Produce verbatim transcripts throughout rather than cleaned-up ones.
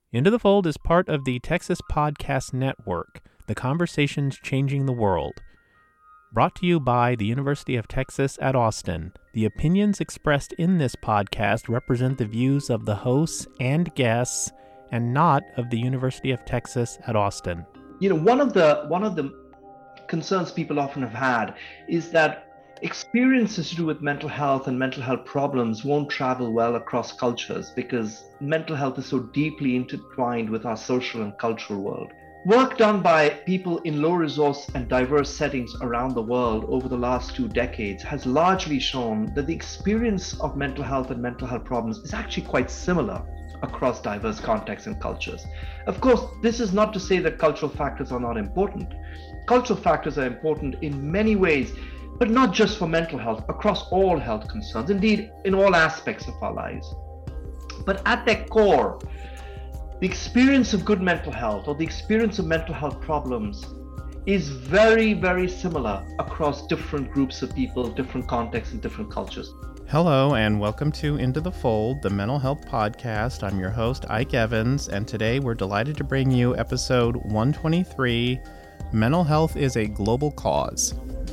Into the Fold is part of the Texas Podcast Network, the conversations changing the world. Brought to you by the University of Texas at Austin, the opinions expressed in this podcast represent the views of the hosts and guests and not of the University of Texas at Austin. You know, one of the one of the concerns people often have had is that experiences to do with mental health and mental health problems won't travel well across cultures because mental health is so deeply intertwined with our social and cultural world. Work done by people in low resource and diverse settings around the world over the last two decades has largely shown that the experience of mental health and mental health problems is actually quite similar across diverse contexts and cultures. Of course, this is not to say that cultural factors are not important. Cultural factors are important in many ways, but not just for mental health, across all health concerns, indeed in all aspects of our lives. But at their core, the experience of good mental health or the experience of mental health problems is very, very similar across different groups of people, different contexts, and different cultures. Hello, and welcome to Into the Fold, the mental health podcast. I'm your host, Ike Evans, and today we're delighted to bring you episode one twenty-three, Mental Health is a Global Cause.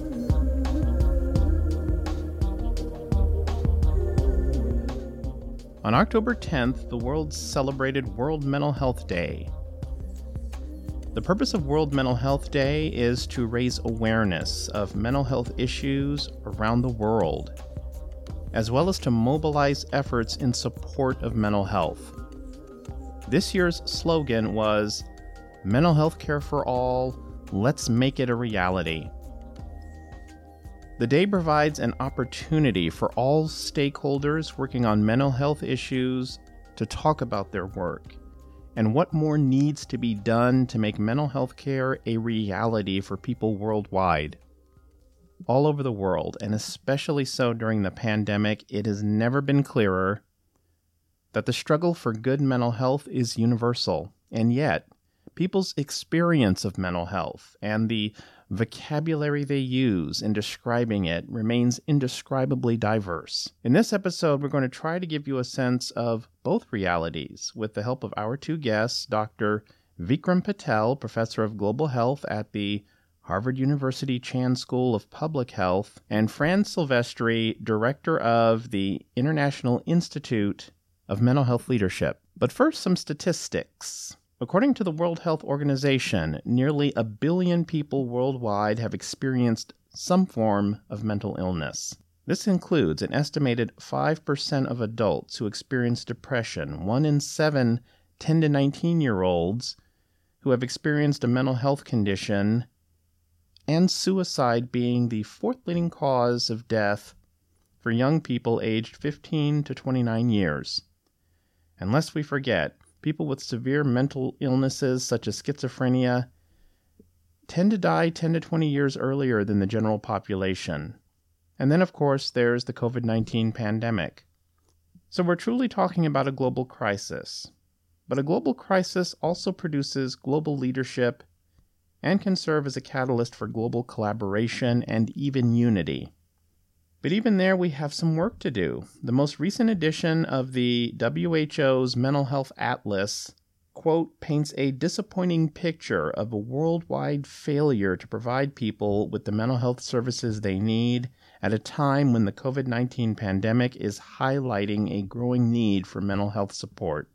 On October tenth, the world celebrated World Mental Health Day. The purpose of World Mental Health Day is to raise awareness of mental health issues around the world, as well as to mobilize efforts in support of mental health. This year's slogan was, "Mental health care for all, let's make it a reality." The day provides an opportunity for all stakeholders working on mental health issues to talk about their work and what more needs to be done to make mental health care a reality for people worldwide. All over the world, and especially so during the pandemic, it has never been clearer that the struggle for good mental health is universal, and yet people's experience of mental health and the vocabulary they use in describing it remains indescribably diverse. In this episode, we're going to try to give you a sense of both realities with the help of our two guests, Doctor Vikram Patel, Professor of Global Health at the Harvard University Chan School of Public Health, and Fran Silvestri, Director of the International Institute of Mental Health Leadership. But first, some statistics. According to the World Health Organization, nearly a billion people worldwide have experienced some form of mental illness. This includes an estimated five percent of adults who experience depression, one in seven ten to nineteen-year-olds who have experienced a mental health condition, and suicide being the fourth leading cause of death for young people aged fifteen to twenty-nine years. And lest we forget, people with severe mental illnesses such as schizophrenia tend to die ten to twenty years earlier than the general population. And then, of course, there's the covid nineteen pandemic. So we're truly talking about a global crisis. But a global crisis also produces global leadership and can serve as a catalyst for global collaboration and even unity. But even there, we have some work to do. The most recent edition of the W H O's Mental Health Atlas, quote, paints a disappointing picture of a worldwide failure to provide people with the mental health services they need at a time when the covid nineteen pandemic is highlighting a growing need for mental health support.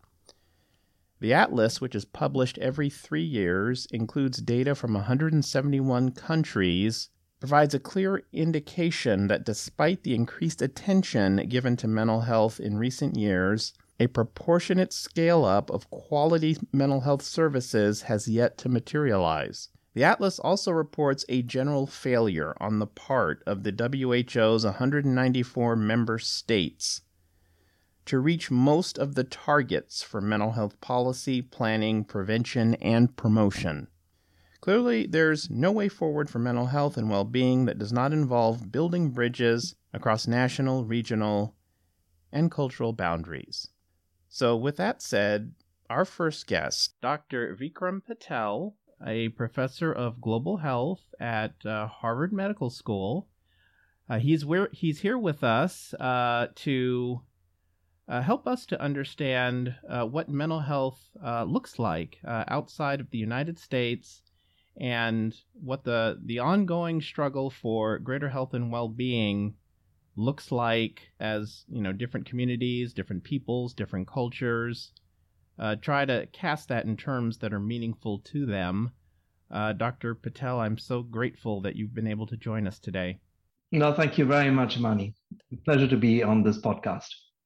The Atlas, which is published every three years, includes data from one hundred seventy-one countries, provides a clear indication that despite the increased attention given to mental health in recent years, a proportionate scale-up of quality mental health services has yet to materialize. The Atlas also reports a general failure on the part of the W H O's one hundred ninety-four member states to reach most of the targets for mental health policy, planning, prevention, and promotion. Clearly, there's no way forward for mental health and well-being that does not involve building bridges across national, regional, and cultural boundaries. So with that said, our first guest, Doctor Vikram Patel, a professor of global health at uh, Harvard Medical School. Uh, he's where he's here with us uh, to Uh, help us to understand uh, what mental health uh, looks like uh, outside of the United States, and what the, the ongoing struggle for greater health and well-being looks like as, you know, different communities, different peoples, different cultures uh, try to cast that in terms that are meaningful to them. Uh, Doctor Patel, I'm so grateful that you've been able to join us today. No, thank you very much, Mani. Pleasure to be on this podcast.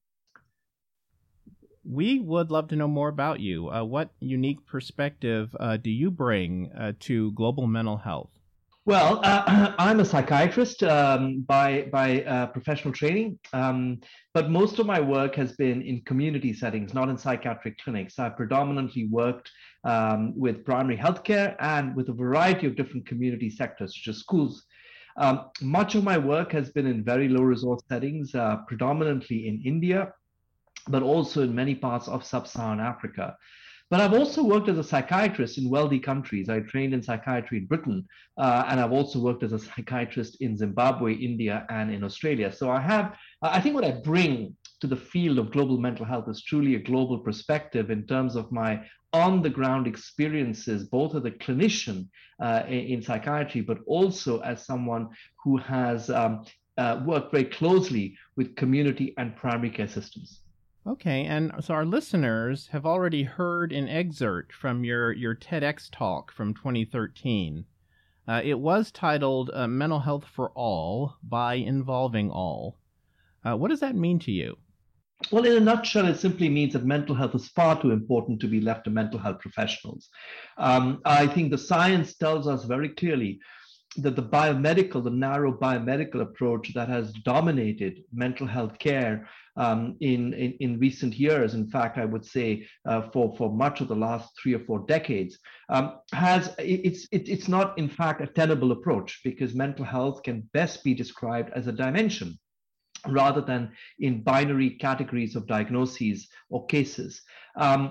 We would love to know more about you. Uh, what unique perspective uh, do you bring uh, to global mental health? Well, uh, I'm a psychiatrist um, by by uh, professional training, um, but most of my work has been in community settings, not in psychiatric clinics. I've predominantly worked um, with primary healthcare and with a variety of different community sectors, such as schools. Um, much of my work has been in very low resource settings, uh, predominantly in India, but also in many parts of sub-Saharan Africa. But I've also worked as a psychiatrist in wealthy countries. I trained in psychiatry in Britain, uh, and I've also worked as a psychiatrist in Zimbabwe, India, and in Australia. So I have, I think what I bring to the field of global mental health is truly a global perspective in terms of my on-the-ground experiences, both as a clinician uh, in, in psychiatry, but also as someone who has um, uh, worked very closely with community and primary care systems. Okay, and so our listeners have already heard an excerpt from your, your TEDx talk from twenty thirteen. Uh, it was titled uh, Mental Health for All by Involving All. Uh, what does that mean to you? Well, in a nutshell, it simply means that mental health is far too important to be left to mental health professionals. Um, I think the science tells us very clearly that the biomedical, the narrow biomedical approach that has dominated mental health care um, in, in, in recent years, in fact, I would say uh, for, for much of the last three or four decades, um, has it's, it, it's not, in fact, a tenable approach, because mental health can best be described as a dimension rather than in binary categories of diagnoses or cases. Um,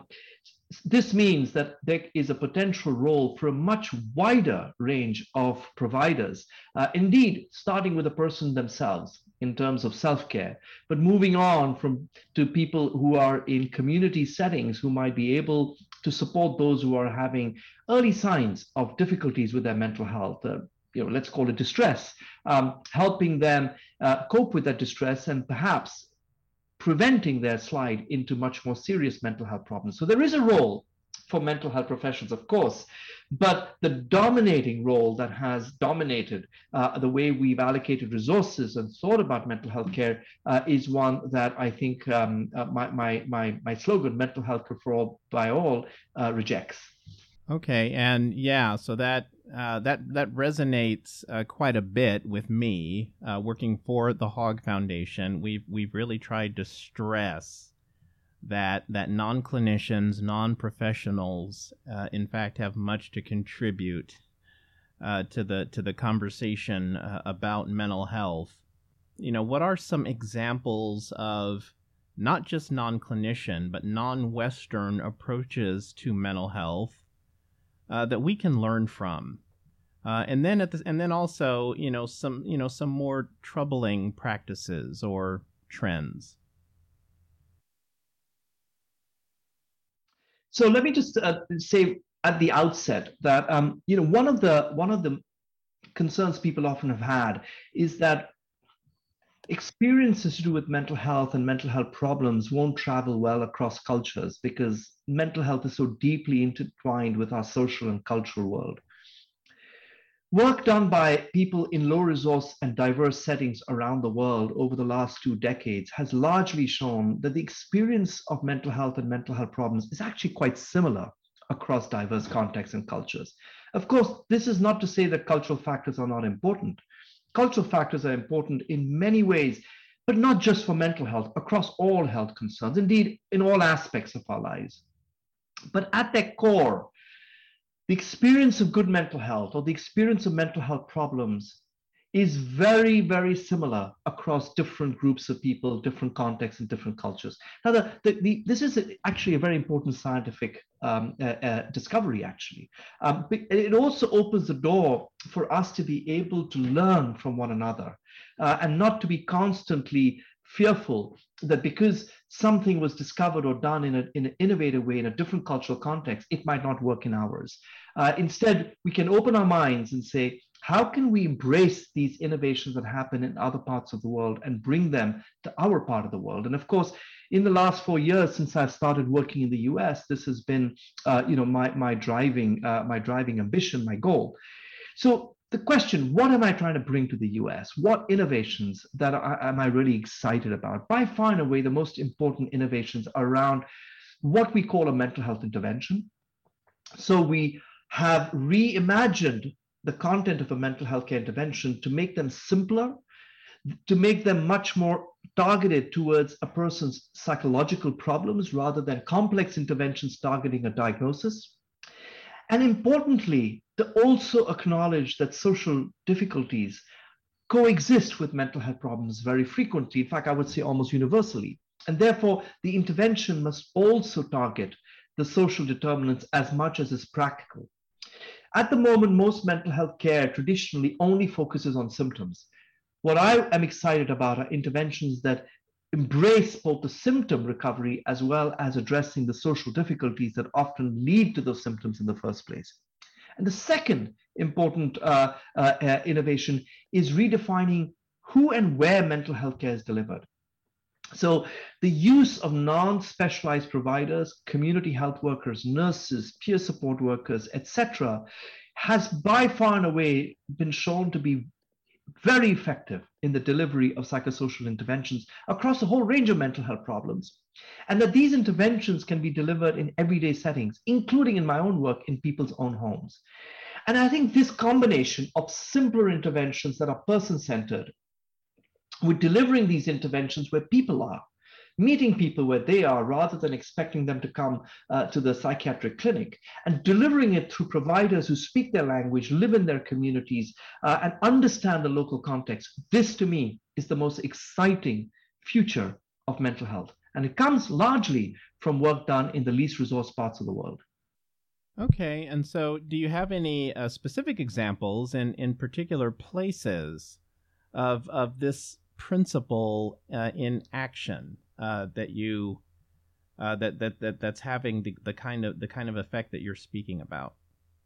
This means that there is a potential role for a much wider range of providers, uh, indeed, starting with the person themselves in terms of self-care, but moving on from to people who are in community settings who might be able to support those who are having early signs of difficulties with their mental health. Uh, you know, let's call it distress, um, helping them uh, cope with that distress and perhaps preventing their slide into much more serious mental health problems. So there is a role for mental health professionals, of course, but the dominating role that has dominated uh, the way we've allocated resources and thought about mental health care uh, is one that I think um, uh, my, my, my, my slogan, mental health for all by all, uh, rejects. Okay, and yeah, so that uh, that that resonates uh, quite a bit with me. Uh, working for the Hogg Foundation, we've we've really tried to stress that that non-clinicians, non-professionals, uh, in fact, have much to contribute uh, to the to the conversation uh, about mental health. You know, what are some examples of not just non-clinician but non-Western approaches to mental health Uh, that we can learn from, uh, and then at the, and then also you know some you know some more troubling practices or trends. So let me just uh, say at the outset that um, you know one of the one of the concerns people often have had is that experiences to do with mental health and mental health problems won't travel well across cultures because mental health is so deeply intertwined with our social and cultural world. Work done by people in low resource and diverse settings around the world over the last two decades has largely shown that the experience of mental health and mental health problems is actually quite similar across diverse contexts and cultures. Of course, this is not to say that cultural factors are not important. Cultural factors are important in many ways, but not just for mental health, across all health concerns, indeed, in all aspects of our lives. But at their core, the experience of good mental health or the experience of mental health problems is very, very similar across different groups of people, different contexts, and different cultures. Now, the, the, the, this is actually a very important scientific um, uh, uh, discovery, actually. Um, it also opens the door for us to be able to learn from one another uh, and not to be constantly fearful that because something was discovered or done in, a, in an innovative way in a different cultural context, it might not work in ours. Uh, instead, we can open our minds and say, how can we embrace these innovations that happen in other parts of the world and bring them to our part of the world? And of course, in the last four years since I've started working in the U S, this has been, uh, you know, my my driving uh, my driving ambition, my goal. So the question, what am I trying to bring to the U S? What innovations that I, am I really excited about? By far and away, the most important innovations are around what we call a mental health intervention. So we have reimagined the content of a mental health care intervention to make them simpler, to make them much more targeted towards a person's psychological problems rather than complex interventions targeting a diagnosis. And importantly, to also acknowledge that social difficulties coexist with mental health problems very frequently. In fact, I would say almost universally. And therefore, the intervention must also target the social determinants as much as is practical. At the moment, most mental health care traditionally only focuses on symptoms. What I am excited about are interventions that embrace both the symptom recovery as well as addressing the social difficulties that often lead to those symptoms in the first place. And the second important uh, uh, uh, innovation is redefining who and where mental health care is delivered. So the use of non-specialized providers, community health workers, nurses, peer support workers, et cetera, has by far and away been shown to be very effective in the delivery of psychosocial interventions across a whole range of mental health problems. And that these interventions can be delivered in everyday settings, including in my own work in people's own homes. And I think this combination of simpler interventions that are person-centered with delivering these interventions where people are, meeting people where they are rather than expecting them to come uh, to the psychiatric clinic, and delivering it through providers who speak their language, live in their communities, uh, and understand the local context. This, to me, is the most exciting future of mental health. And it comes largely from work done in the least resourced parts of the world. Okay, and so do you have any uh, specific examples in, in particular places of, of this principle uh, in action? Uh, that you uh, that, that that that's having the, the kind of the kind of effect that you're speaking about?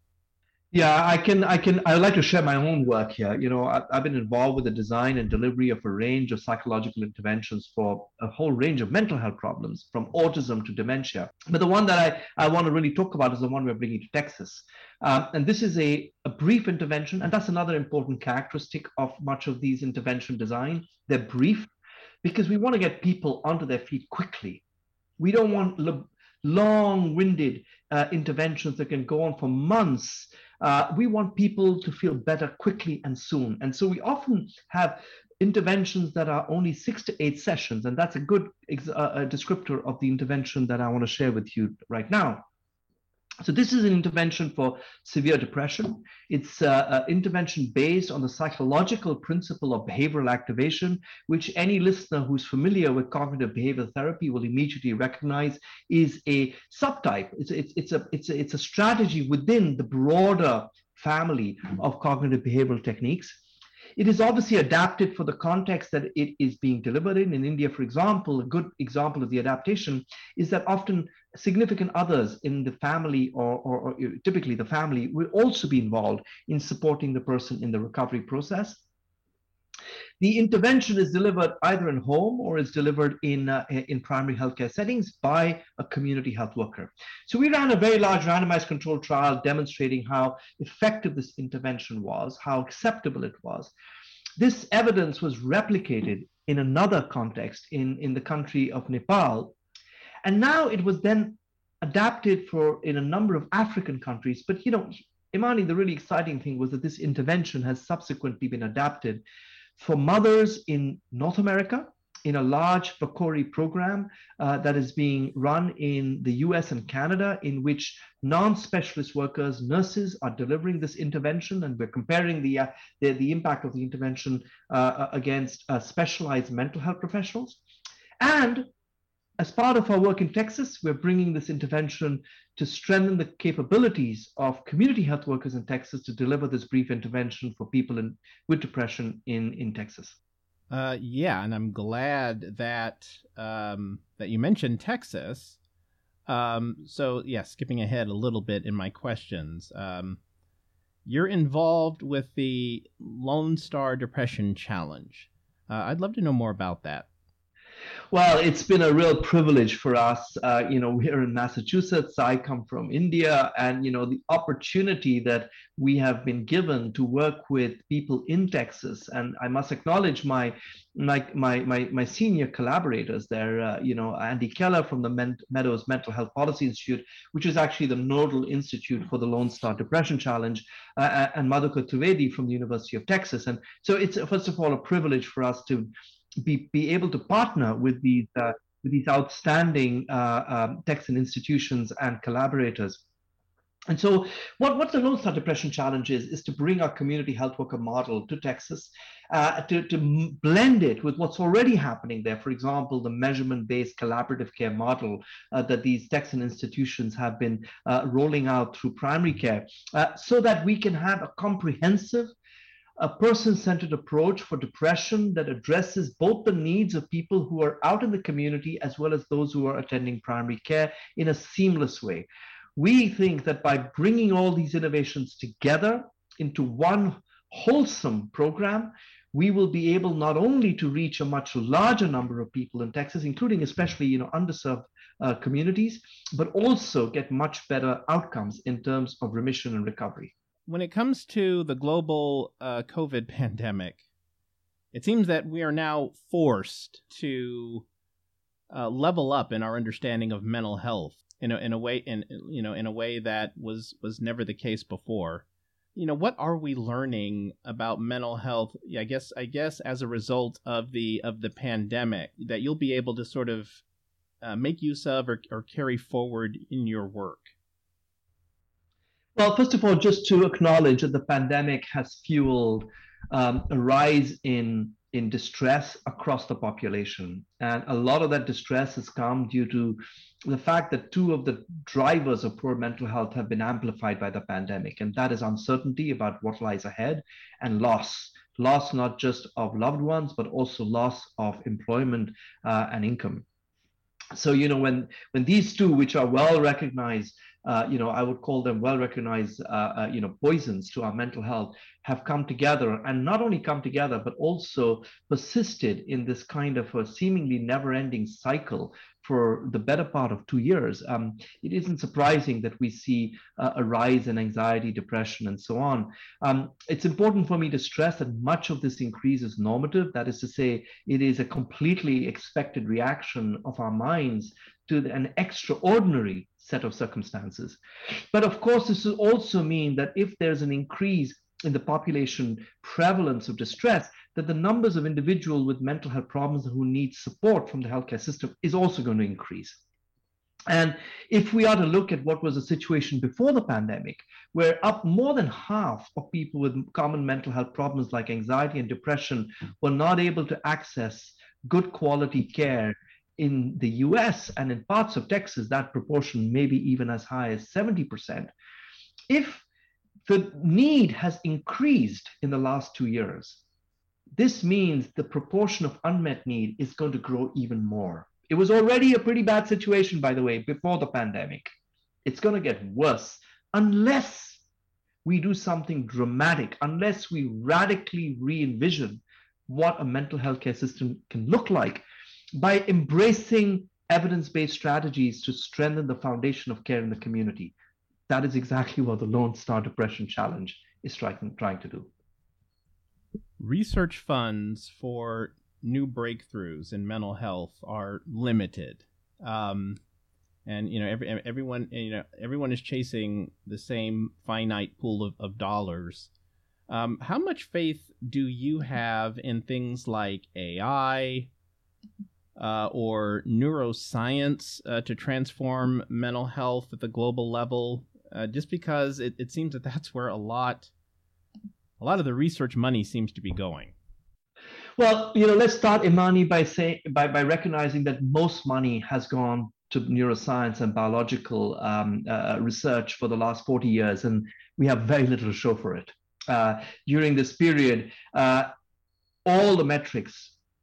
Yeah, I can I can I like to share my own work here. You know, I, I've been involved with the design and delivery of a range of psychological interventions for a whole range of mental health problems, from autism to dementia. But the one that I, I want to really talk about is the one we're bringing to Texas. Um, and this is a, a brief intervention, and that's another important characteristic of much of these intervention design. They're brief, because we want to get people onto their feet quickly. We don't want l- long-winded uh, interventions that can go on for months. Uh, we want people to feel better quickly and soon. And so we often have interventions that are only six to eight sessions. And that's a good ex- uh, a descriptor of the intervention that I want to share with you right now. So this is an intervention for severe depression. It's uh, an intervention based on the psychological principle of behavioral activation, which any listener who's familiar with cognitive behavioral therapy will immediately recognize is a subtype. It's, it's, it's, a, it's, a, it's a strategy within the broader family of cognitive behavioral techniques. It is obviously adapted for the context that it is being delivered in. In India, for example, a good example of the adaptation is that often significant others in the family, or, or, or typically the family, will also be involved in supporting the person in the recovery process. The intervention is delivered either in home or is delivered in, uh, in primary healthcare settings by a community health worker. So we ran a very large randomized controlled trial demonstrating how effective this intervention was, how acceptable it was. This evidence was replicated in another context in, in the country of Nepal. And now it was then adapted for in a number of African countries. But, you know, Imani, the really exciting thing was that this intervention has subsequently been adapted for mothers in North America in a large PCORI program uh, that is being run in the U S and Canada, in which non-specialist workers, nurses are delivering this intervention, and we're comparing the, uh, the, the impact of the intervention uh, against uh, specialized mental health professionals. And as part of our work in Texas, we're bringing this intervention to strengthen the capabilities of community health workers in Texas to deliver this brief intervention for people in, with depression in, in Texas. Uh, yeah, and I'm glad that um, that you mentioned Texas. Um, so, yeah, skipping ahead a little bit in my questions. Um, you're involved with the Lone Star Depression Challenge. Uh, I'd love to know more about that. Well, it's been a real privilege for us. Uh, you know, we're in Massachusetts. I come from India, and you know, the opportunity that we have been given to work with people in Texas, and I must acknowledge my my my my, my senior collaborators there. Uh, you know, Andy Keller from the Men- Meadows Mental Health Policy Institute, which is actually the nodal institute for the Lone Star Depression Challenge, uh, and Madhukar Trivedi from the University of Texas. And so, it's first of all a privilege for us to be, be able to partner with these uh, with these outstanding uh, um, Texan institutions and collaborators. And so, what, what the Lone Star Depression Challenge is, is to bring our community health worker model to Texas, uh, to, to blend it with what's already happening there. For example, the measurement-based collaborative care model uh, that these Texan institutions have been uh, rolling out through primary care, uh, so that we can have a comprehensive, a person-centered approach for depression that addresses both the needs of people who are out in the community as well as those who are attending primary care in a seamless way. We think that by bringing all these innovations together into one wholesome program, we will be able not only to reach a much larger number of people in Texas, including especially you know underserved uh, communities, but also get much better outcomes in terms of remission and recovery. When it comes to the global uh, COVID pandemic, it seems that we are now forced to uh, level up in our understanding of mental health in a, in a way in you know in a way that was was never the case before. You know, what are we learning about mental health? I guess I guess as a result of the of the pandemic that you'll be able to sort of uh, make use of or, or carry forward in your work. Well, first of all, just to acknowledge that the pandemic has fueled um, a rise in in distress across the population, and a lot of that distress has come due to the fact that two of the drivers of poor mental health have been amplified by the pandemic, and that is uncertainty about what lies ahead and loss. Loss not just of loved ones, but also loss of employment uh, and income. So you know when when these two, which are well recognized, uh, you know I would call them well recognized uh, uh, you know poisons to our mental health, have come together, and not only come together but also persisted in this kind of a seemingly never-ending cycle for the better part of two years. Um, it isn't surprising that we see uh, a rise in anxiety, depression, and so on. Um, it's important for me to stress that much of this increase is normative. That is to say, it is a completely expected reaction of our minds to an extraordinary set of circumstances. But of course, this will also mean that if there's an increase in the population prevalence of distress, that the numbers of individuals with mental health problems who need support from the healthcare system is also going to increase. And if we are to look at what was the situation before the pandemic, where up more than half of people with common mental health problems like anxiety and depression were not able to access good quality care in the U S and in parts of Texas, that proportion may be even as high as seventy percent. If the need has increased in the last two years, this means the proportion of unmet need is going to grow even more. It was already a pretty bad situation, by the way, before the pandemic. It's going to get worse unless we do something dramatic, unless we radically re-envision what a mental health care system can look like by embracing evidence-based strategies to strengthen the foundation of care in the community. That is exactly what the Lone Star Depression Challenge is trying, trying to do. Research funds for new breakthroughs in mental health are limited, um, and you know every, everyone you know everyone is chasing the same finite pool of, of dollars. Um, how much faith do you have in things like A I uh, or neuroscience uh, to transform mental health at the global level? Uh, just because it, it seems that that's where a lot a lot of the research money seems to be going. Well, you know, let's start, Imani, by saying by, by recognizing that most money has gone to neuroscience and biological um, uh, research for the last forty years, and we have very little to show for it. Uh, during this period, uh, all the metrics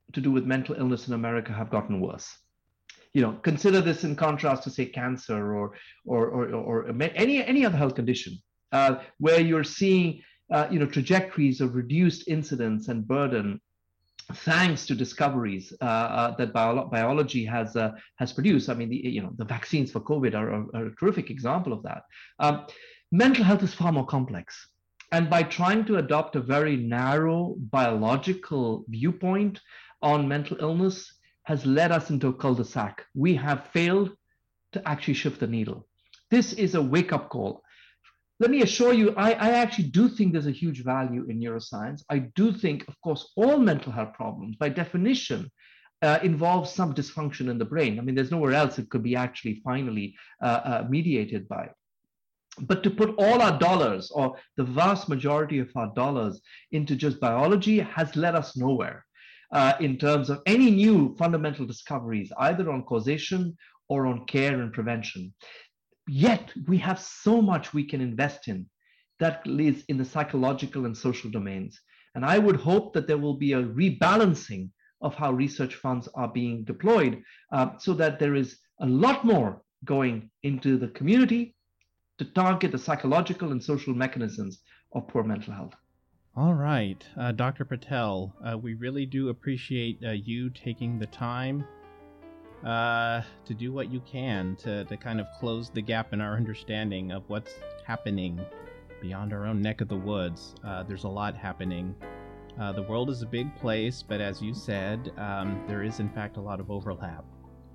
to do with mental illness in America have gotten worse. You know, consider this in contrast to, say, cancer or or or, or any any other health condition, uh, where you're seeing uh, you know trajectories of reduced incidence and burden thanks to discoveries uh, uh, that bio- biology has uh, has produced. I mean, the you know the vaccines for COVID are, are, are a terrific example of that. Um, mental health is far more complex, and by trying to adopt a very narrow biological viewpoint on mental illness has led us into a cul-de-sac. We have failed to actually shift the needle. This is a wake-up call. Let me assure you, I, I actually do think there's a huge value in neuroscience. I do think, of course, all mental health problems, by definition, uh, involve some dysfunction in the brain. I mean, there's nowhere else it could be actually finally uh, uh, mediated by. But to put all our dollars, or the vast majority of our dollars, into just biology has led us nowhere uh, in terms of any new fundamental discoveries, either on causation or on care and prevention. Yet we have so much we can invest in that is in the psychological and social domains. And I would hope that there will be a rebalancing of how research funds are being deployed uh, so that there is a lot more going into the community to target the psychological and social mechanisms of poor mental health. All right, uh, Doctor Patel, uh, we really do appreciate uh, you taking the time uh, to do what you can to, to kind of close the gap in our understanding of what's happening beyond our own neck of the woods. Uh, there's a lot happening. Uh, the world is a big place, but as you said, um, there is in fact a lot of overlap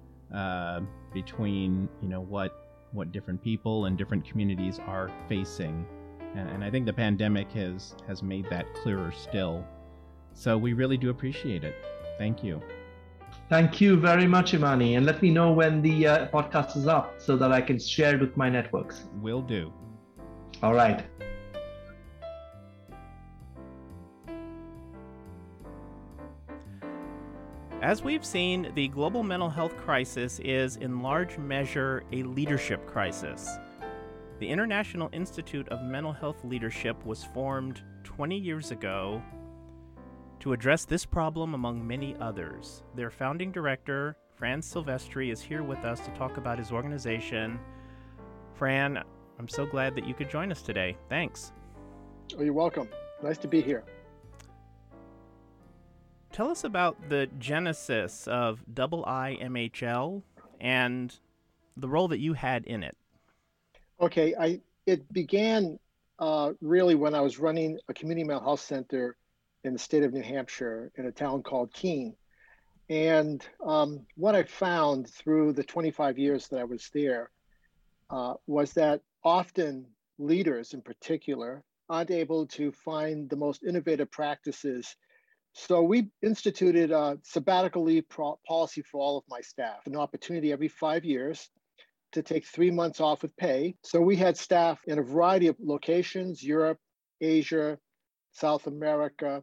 uh, between you know what what different people and different communities are facing, and, and I think the pandemic has has made that clearer still. So we really do appreciate it. Thank you. Thank you very much, Imani, and let me know when the uh, podcast is up so that I can share it with my networks. Will do. All right. As we've seen, the global mental health crisis is in large measure a leadership crisis. The International Institute of Mental Health Leadership was formed twenty years ago to address this problem among many others. Their founding director, Fran Silvestri, is here with us to talk about his organization. Fran, I'm so glad that you could join us today. Thanks. Oh, you're welcome. Nice to be here. Tell us about the genesis of I I M H L and the role that you had in it. Okay, I it began uh, really when I was running a community mental health center in the state of New Hampshire in a town called Keene. And um, what I found through the twenty-five years that I was there uh, was that often leaders in particular aren't able to find the most innovative practices. So we instituted a sabbatical leave pro- policy for all of my staff, an opportunity every five years to take three months off with pay. So we had staff in a variety of locations, Europe, Asia, South America,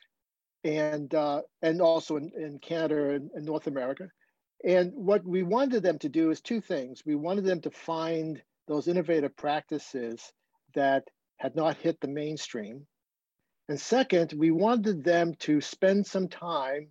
and uh, and also in, in Canada and, and North America. And what we wanted them to do is two things. We wanted them to find those innovative practices that had not hit the mainstream. And second, we wanted them to spend some time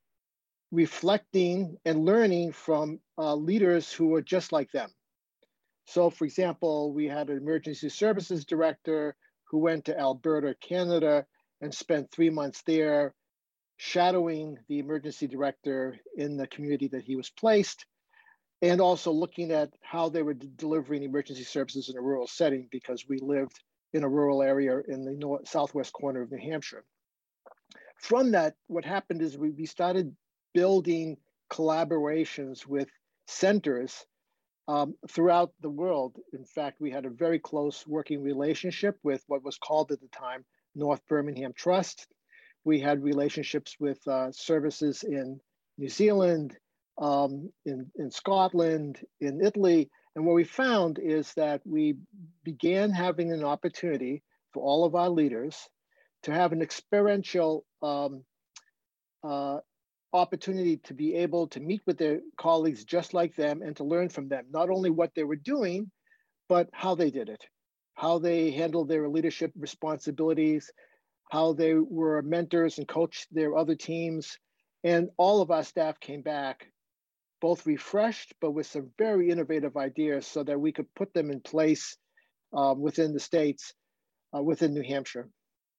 reflecting and learning from uh, leaders who were just like them. So for example, we had an emergency services director who went to Alberta, Canada, and spent three months there shadowing the emergency director in the community that he was placed, and also looking at how they were d- delivering emergency services in a rural setting, because we lived in a rural area in the north, southwest corner of New Hampshire. From that, what happened is we, we started building collaborations with centers um, throughout the world. In fact, we had a very close working relationship with what was called at the time North Birmingham Trust. We had relationships with uh, services in New Zealand, um, in, in Scotland, in Italy. And what we found is that we began having an opportunity for all of our leaders to have an experiential um, uh, opportunity to be able to meet with their colleagues just like them and to learn from them, not only what they were doing, but how they did it, how they handled their leadership responsibilities, how they were mentors and coached their other teams, And all of our staff came back both refreshed, but with some very innovative ideas so that we could put them in place um, within the states, uh, within New Hampshire.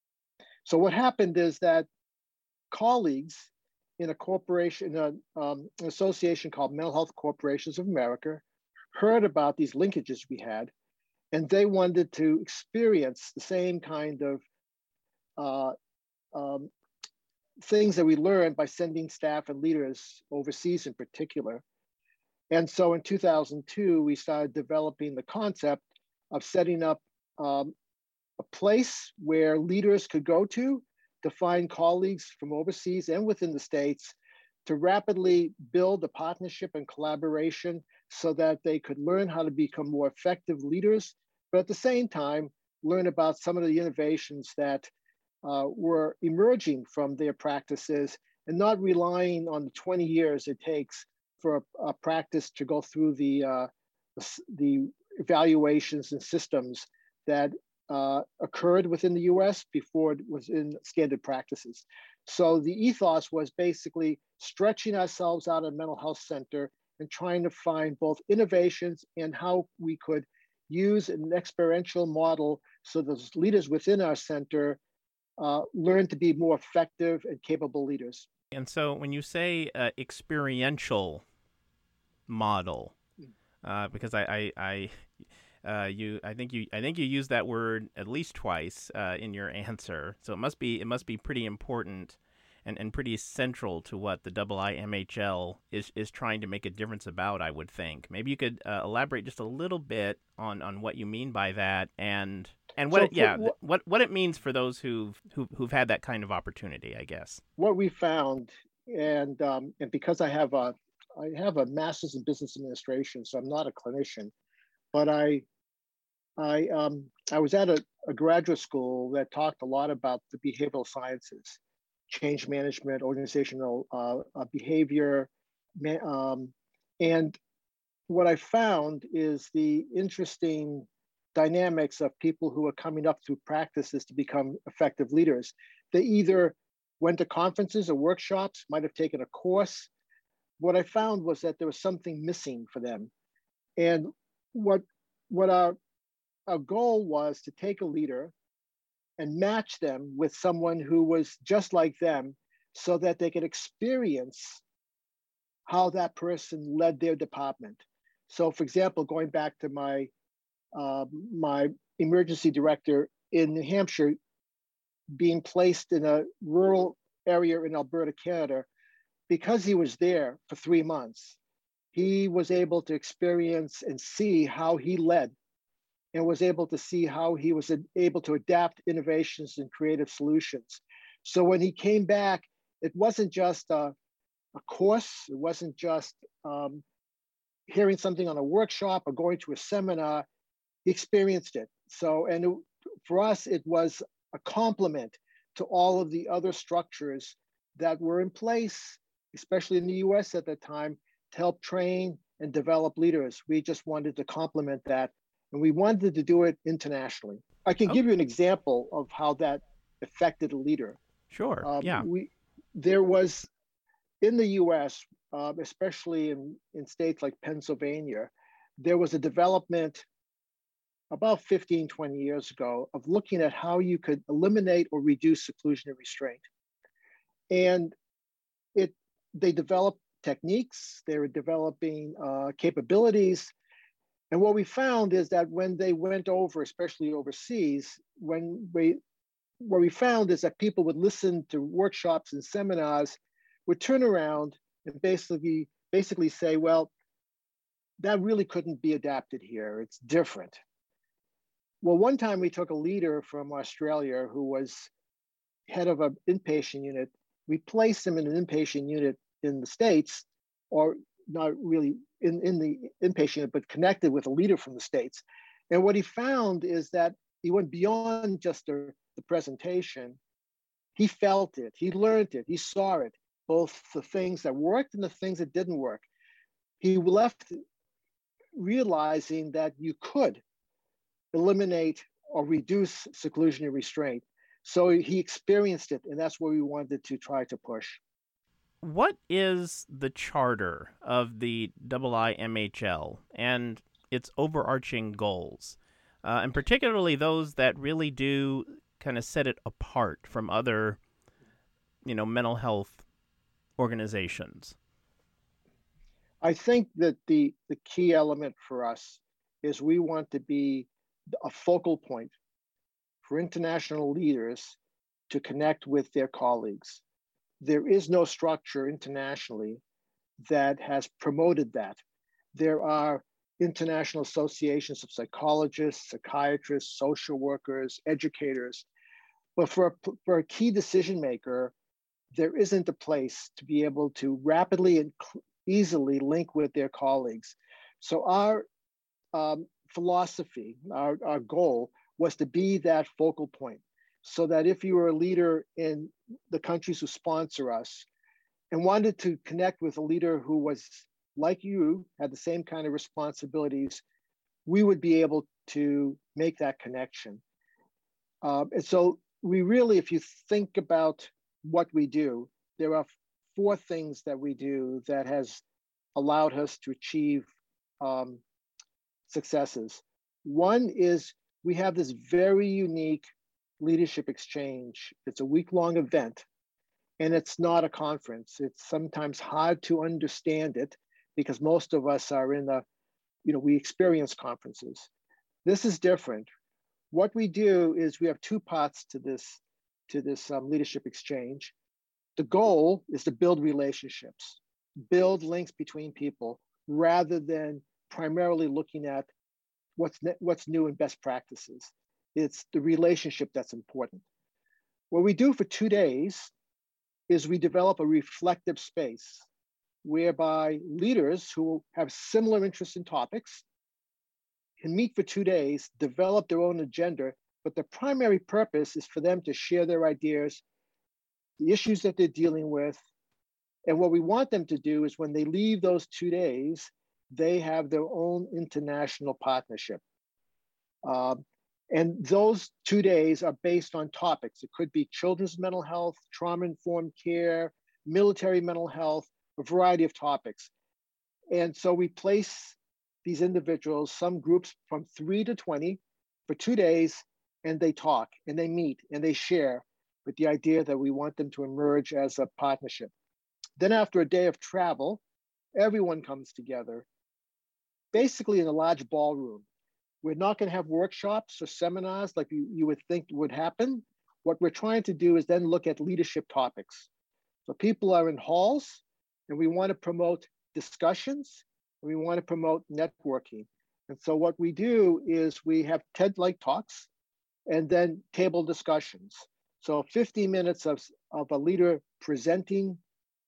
So what happened is that colleagues in a corporation, a, um, an association called Mental Health Corporations of America, heard about these linkages we had, and they wanted to experience the same kind of uh, um, things that we learned by sending staff and leaders overseas in particular. And so in two thousand two, we started developing the concept of setting up um, a place where leaders could go to to find colleagues from overseas and within the States to rapidly build a partnership and collaboration so that they could learn how to become more effective leaders, but at the same time, learn about some of the innovations that uh, were emerging from their practices and not relying on the twenty years it takes for a, a practice to go through the, uh, the, the evaluations and systems that uh, occurred within the U S before it was in standard practices. So the ethos was basically stretching ourselves out of mental health center and trying to find both innovations and how we could use an experiential model so those leaders within our center uh, learn to be more effective and capable leaders. And so when you say uh, experiential model, uh, because I, I, I, uh, you, I think you, I think you used that word at least twice uh, in your answer. So it must be, it must be pretty important and, and pretty central to what the I I M H L is, is trying to make a difference about, I would think. Maybe you could uh, elaborate just a little bit on, on what you mean by that and and what So it, yeah what, what what it means for those who've who've, who've had that kind of opportunity, I guess. What we found, and um, and because I have a I have a master's in business administration, so I'm not a clinician, but I I um, I was at a, a graduate school that talked a lot about the behavioral sciences, change management, organizational uh, uh, behavior, um, and what I found is the interesting dynamics of people who are coming up through practices to become effective leaders. They either went to conferences or workshops, might have taken a course. What I found was that there was something missing for them. And what, what our, our goal was to take a leader and match them with someone who was just like them so that they could experience how that person led their department. So for example, going back to my, uh, my emergency director in New Hampshire, being placed in a rural area in Alberta, Canada, because he was there for three months, he was able to experience and see how he led and was able to see how he was able to adapt innovations and creative solutions. So when he came back, it wasn't just a, a course, it wasn't just um, hearing something on a workshop or going to a seminar, he experienced it. So, and it, for us, it was a complement to all of the other structures that were in place, especially in the U S at that time, to help train and develop leaders. We just wanted to complement that, and we wanted to do it internationally. I can Oh. give you an example of how that affected a leader. Sure, Um, yeah. We, there was, in the U S, uh, especially in, in states like Pennsylvania, there was a development about fifteen, twenty years ago of looking at how you could eliminate or reduce seclusion and restraint. And it, they developed techniques, they were developing uh, capabilities. And what we found is that when they went over, especially overseas, when we, what we found is that people would listen to workshops and seminars, would turn around and basically, basically say, well, that really couldn't be adapted here, it's different. Well, one time we took a leader from Australia who was head of an inpatient unit. We placed him in an inpatient unit in the States, or not really in, in the inpatient unit, but connected with a leader from the States. And what he found is that he went beyond just the, the presentation. He felt it, he learned it, he saw it, both the things that worked and the things that didn't work. He left realizing that you could eliminate or reduce seclusion and restraint. So he experienced it, and that's what we wanted to try to push. What is the charter of the I I M H L and its overarching goals, uh, and particularly those that really do kind of set it apart from other, you know, mental health organizations? I think that the, the key element for us is we want to be a focal point for international leaders to connect with their colleagues. There is no structure internationally that has promoted that. There are international associations of psychologists, psychiatrists, social workers, educators, but for a, for a key decision maker, there isn't a place to be able to rapidly and easily link with their colleagues. So our um, philosophy, our, our goal was to be that focal point, so that if you were a leader in the countries who sponsor us and wanted to connect with a leader who was like you, had the same kind of responsibilities, we would be able to make that connection. Um, and so we really, if you think about what we do, there are four things that we do that has allowed us to achieve um, successes. One is we have this very unique leadership exchange. It's a week-long event, and it's not a conference. It's sometimes hard to understand it because most of us are in the, you know, we experience conferences. This is different. What we do is we have two parts to this, to this um, leadership exchange. The goal is to build relationships, build links between people, rather than primarily looking at what's, ne- what's new and best practices. It's the relationship that's important. What we do for two days is we develop a reflective space whereby leaders who have similar interests in topics can meet for two days, develop their own agenda, but the primary purpose is for them to share their ideas, the issues that they're dealing with. And what we want them to do is when they leave those two days, they have their own international partnership. Um, and those two days are based on topics. It could be children's mental health, trauma-informed care, military mental health, a variety of topics. And so we place these individuals, some groups from three to twenty for two days, and they talk and they meet and they share with the idea that we want them to emerge as a partnership. Then after a day of travel, everyone comes together, basically in a large ballroom. We're not going to have workshops or seminars like you, you would think would happen. What we're trying to do is then look at leadership topics. So people are in halls, and we want to promote discussions, and we want to promote networking. And so what we do is we have TED-like talks and then table discussions. So fifteen minutes of, of a leader presenting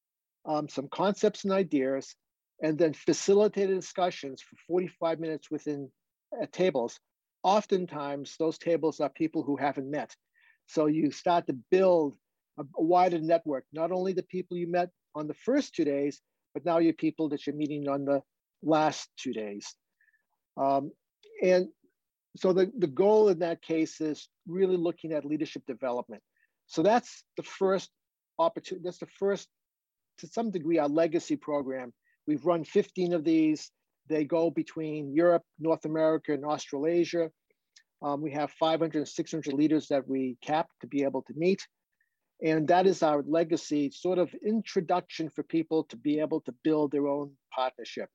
um, some concepts and ideas, and then facilitated discussions for forty-five minutes within uh, tables. Oftentimes, those tables are people who haven't met. So you start to build a, a wider network, not only the people you met on the first two days, but now you're people that you're meeting on the last two days. Um, and so the, the goal in that case is really looking at leadership development. So that's the first opportunity, that's the first, to some degree, our legacy program. We've run fifteen of these. They go between Europe, North America, and Australasia. Um, we have five hundred, six hundred leaders that we cap to be able to meet. And that is our legacy, sort of introduction for people to be able to build their own partnership.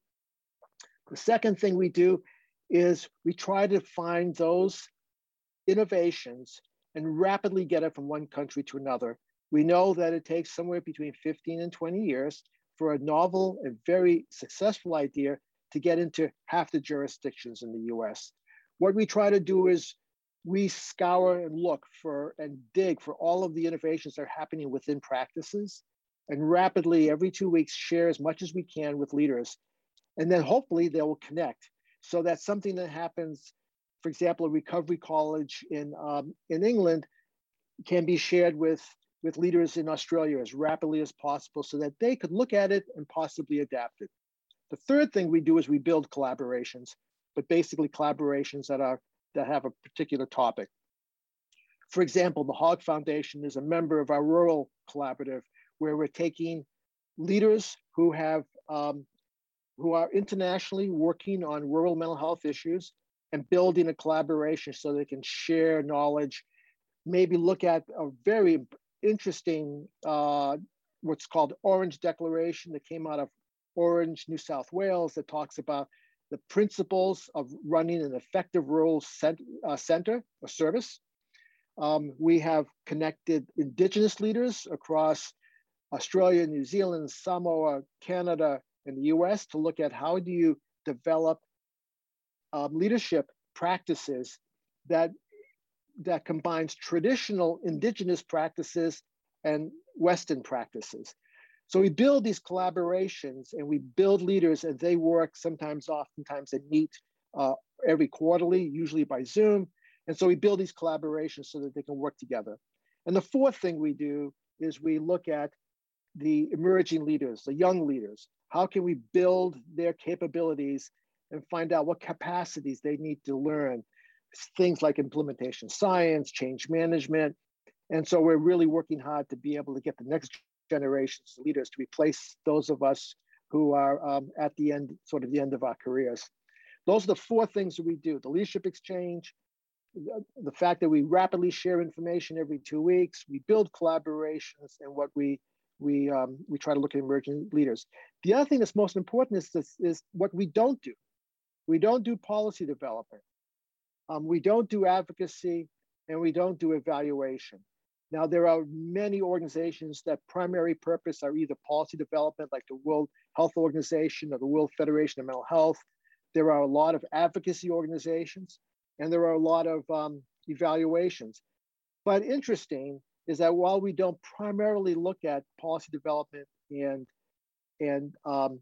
The second thing we do is we try to find those innovations and rapidly get it from one country to another. We know that it takes somewhere between fifteen and twenty years for a novel and very successful idea to get into half the jurisdictions in the U S. What we try to do is we scour and look for and dig for all of the innovations that are happening within practices, and rapidly every two weeks share as much as we can with leaders. And then hopefully they will connect. So that's something that happens, for example, a recovery college in, um, in England can be shared with, with leaders in Australia as rapidly as possible so that they could look at it and possibly adapt it. The third thing we do is we build collaborations, but basically collaborations that are that have a particular topic. For example, the Hogg Foundation is a member of our rural collaborative where we're taking leaders who have um, who are internationally working on rural mental health issues and building a collaboration so they can share knowledge, maybe look at a very interesting, uh, what's called Orange Declaration that came out of Orange, New South Wales, that talks about the principles of running an effective rural cent- uh, center or service. Um, we have connected Indigenous leaders across Australia, New Zealand, Samoa, Canada, and the U S to look at how do you develop um, leadership practices that that combines traditional Indigenous practices and Western practices. So we build these collaborations and we build leaders, and they work sometimes, oftentimes they meet uh, every quarterly, usually by Zoom. And so we build these collaborations so that they can work together. And the fourth thing we do is we look at the emerging leaders, the young leaders. How can we build their capabilities and find out what capacities they need to learn? Things like implementation science, change management. And so we're really working hard to be able to get the next generations of leaders to replace those of us who are um, at the end, sort of the end of our careers. Those are the four things that we do: the leadership exchange, the fact that we rapidly share information every two weeks, we build collaborations, and what we we um, we try to look at emerging leaders. The other thing that's most important is this, is what we don't do. We don't do policy development. Um, we don't do advocacy, and we don't do evaluation. Now, there are many organizations that primary purpose are either policy development, like the World Health Organization or the World Federation of Mental Health. There are a lot of advocacy organizations, and there are a lot of um, evaluations. But interesting is that while we don't primarily look at policy development and, and um,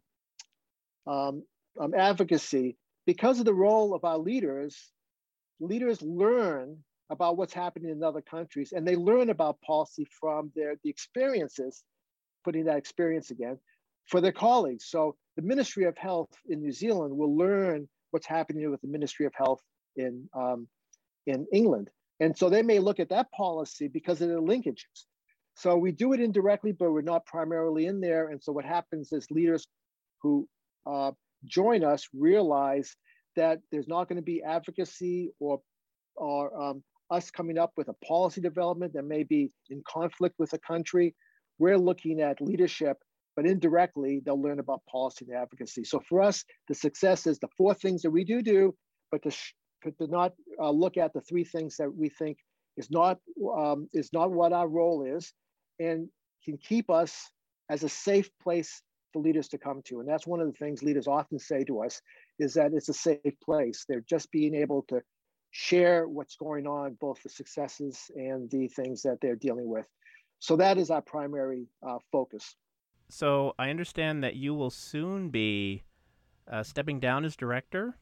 um, um, advocacy, because of the role of our leaders, leaders learn about what's happening in other countries, and they learn about policy from their the experiences, putting that experience again, for their colleagues. So the Ministry of Health in New Zealand will learn what's happening with the Ministry of Health in, um, in England. And so they may look at that policy because of the linkages. So we do it indirectly, but we're not primarily in there. And so what happens is leaders who uh, join us realize that there's not going to be advocacy or, or um, us coming up with a policy development that may be in conflict with a country. We're looking at leadership, but indirectly, they'll learn about policy and advocacy. So for us, the success is the four things that we do do, but to, sh- to not uh, look at the three things that we think is not, um, is not what our role is, and can keep us as a safe place for leaders to come to. And that's one of the things leaders often say to us, is that it's a safe place. They're just being able to share what's going on, both the successes and the things that they're dealing with. So that is our primary uh, focus. So I understand that you will soon be uh, stepping down as director.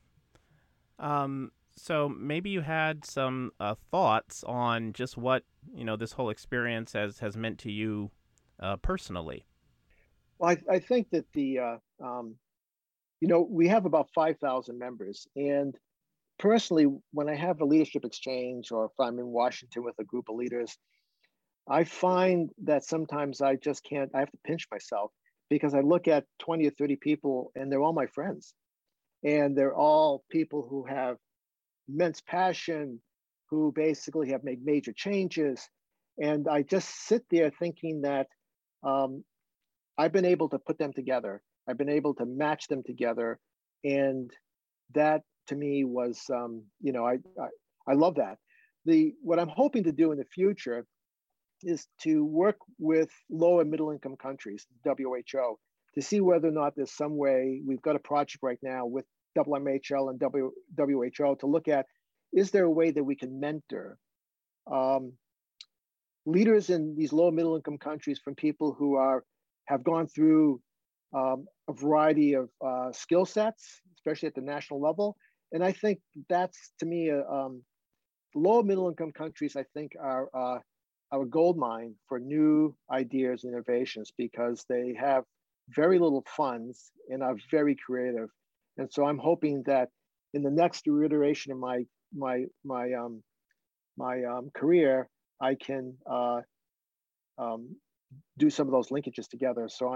Um, so maybe you had some uh, thoughts on just what, you know, this whole experience has, has meant to you uh, personally. Well, I, I think that the, uh, um, you know, we have about five thousand members. And personally, when I have a leadership exchange or if I'm in Washington with a group of leaders, I find that sometimes I just can't, I have to pinch myself because I look at twenty or thirty people and they're all my friends. And they're all people who have immense passion, who basically have made major changes. And I just sit there thinking that um, I've been able to put them together. I've been able to match them together. And that to me was, um, you know, I, I, I love that. The, what I'm hoping to do in the future is to work with low and middle income countries, W H O, to see whether or not there's some way. We've got a project right now with W M H L and w, WHO to look at, is there a way that we can mentor um, leaders in these low and middle income countries from people who are have gone through um, a variety of uh, skill sets, especially at the national level. And I think that's, to me, uh, um, low and middle income countries, I think, are uh, our gold mine for new ideas and innovations because they have very little funds and are very creative. And so I'm hoping that in the next iteration of my my my um, my um, career, I can uh, um, do some of those linkages together. So I'm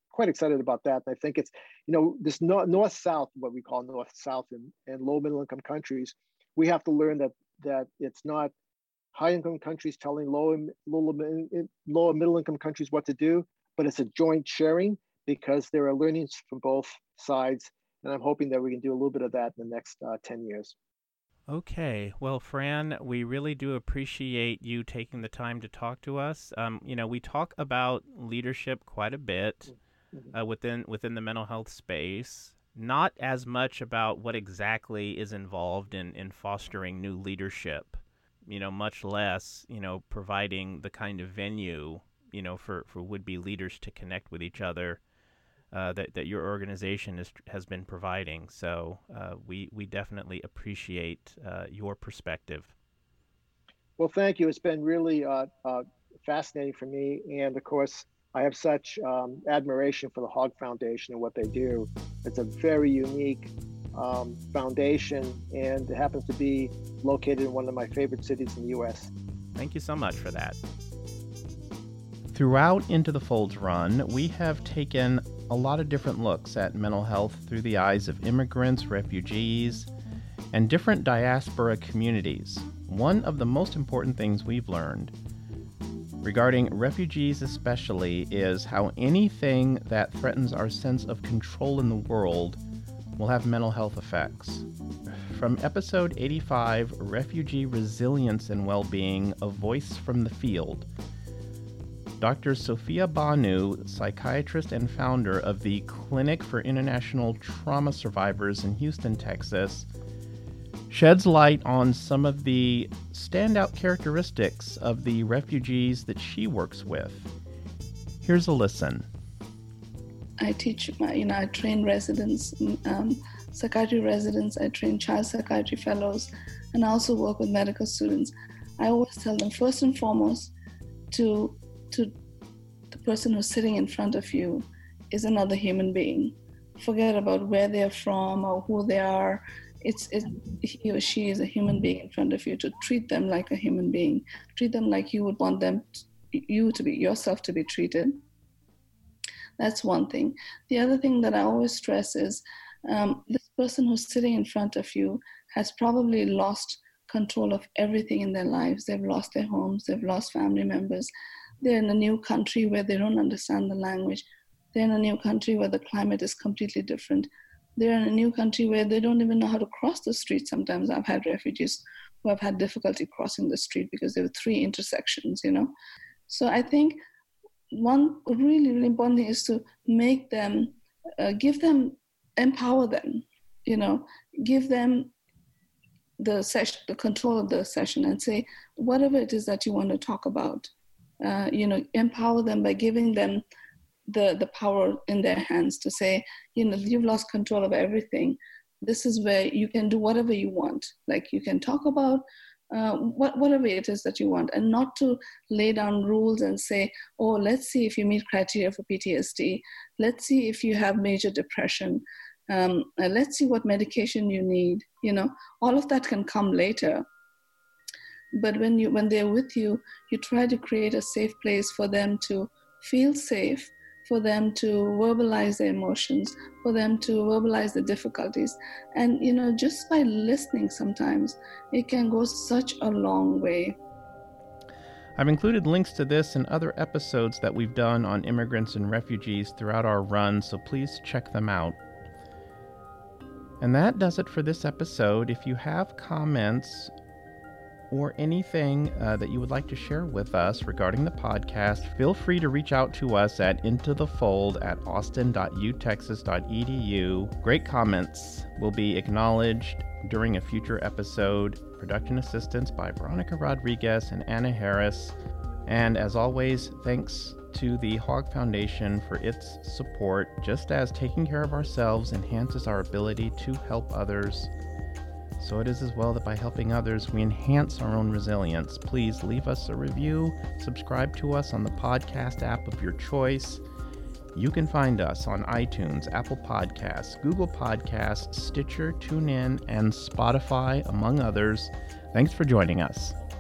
quite excited about that. And I think it's, you know, this no, north-south, what we call north-south in, in low middle income countries, we have to learn that that it's not high income countries telling low and low, low and middle income countries what to do, but it's a joint sharing because there are learnings from both sides. And I'm hoping that we can do a little bit of that in the next uh, ten years. Okay. Well, Fran, we really do appreciate you taking the time to talk to us. Um, you know, we talk about leadership quite a bit uh, within within the mental health space, not as much about what exactly is involved in, in fostering new leadership, you know, much less, you know, providing the kind of venue, you know, for, for would-be leaders to connect with each other Uh, that, that your organization is, has been providing. So uh, we, we definitely appreciate uh, your perspective. Well, thank you. It's been really uh, uh, fascinating for me. And of course, I have such um, admiration for the Hogg Foundation and what they do. It's a very unique um, foundation, and it happens to be located in one of my favorite cities in the U S. Thank you so much for that. Throughout Into the Fold's run, we have taken a lot of different looks at mental health through the eyes of immigrants, refugees, and different diaspora communities. One of the most important things we've learned regarding refugees especially is how anything that threatens our sense of control in the world will have mental health effects. From episode eighty-five, Refugee Resilience and Wellbeing, A Voice from the Field, Doctor Sophia Banu, psychiatrist and founder of the Clinic for International Trauma Survivors in Houston, Texas, sheds light on some of the standout characteristics of the refugees that she works with. Here's a listen. I teach, my, you know, I train residents, um, psychiatry residents, I train child psychiatry fellows, and I also work with medical students. I always tell them, first and foremost, to to the person who's sitting in front of you is another human being. Forget about where they're from or who they are. It's, it's he or she is a human being in front of you. To treat them like a human being, treat them like you would want them, to, you to be yourself to be treated. That's one thing. The other thing that I always stress is um, this person who's sitting in front of you has probably lost control of everything in their lives. They've lost their homes, they've lost family members. They're in a new country where they don't understand the language. They're in a new country where the climate is completely different. They're in a new country where they don't even know how to cross the street. Sometimes I've had refugees who have had difficulty crossing the street because there were three intersections, you know. So I think one really, really important thing is to make them, uh, give them, empower them, you know, give them the session, the control of the session, and say, whatever it is that you want to talk about, uh, you know, empower them by giving them the, the power in their hands to say, you know, you've lost control of everything. This is where you can do whatever you want. Like you can talk about uh, what, whatever it is that you want, and not to lay down rules and say, oh, let's see if you meet criteria for P T S D. Let's see if you have major depression. Um, and let's see what medication you need. You know, all of that can come later. But when you when they're with you, you try to create a safe place for them to feel safe, for them to verbalize their emotions, for them to verbalize the difficulties. And, you know, just by listening sometimes, it can go such a long way. I've included links to this and other episodes that we've done on immigrants and refugees throughout our run, so please check them out. And that does it for this episode. If you have comments or anything uh, that you would like to share with us regarding the podcast, feel free to reach out to us at intothefold at austin dot u texas dot e d u. Great comments will be acknowledged during a future episode. Production assistance by Veronica Rodriguez and Anna Harris. And as always, thanks to the Hogg Foundation for its support. Just as taking care of ourselves enhances our ability to help others, so it is as well that by helping others, we enhance our own resilience. Please leave us a review, subscribe to us on the podcast app of your choice. You can find us on iTunes, Apple Podcasts, Google Podcasts, Stitcher, TuneIn, and Spotify, among others. Thanks for joining us.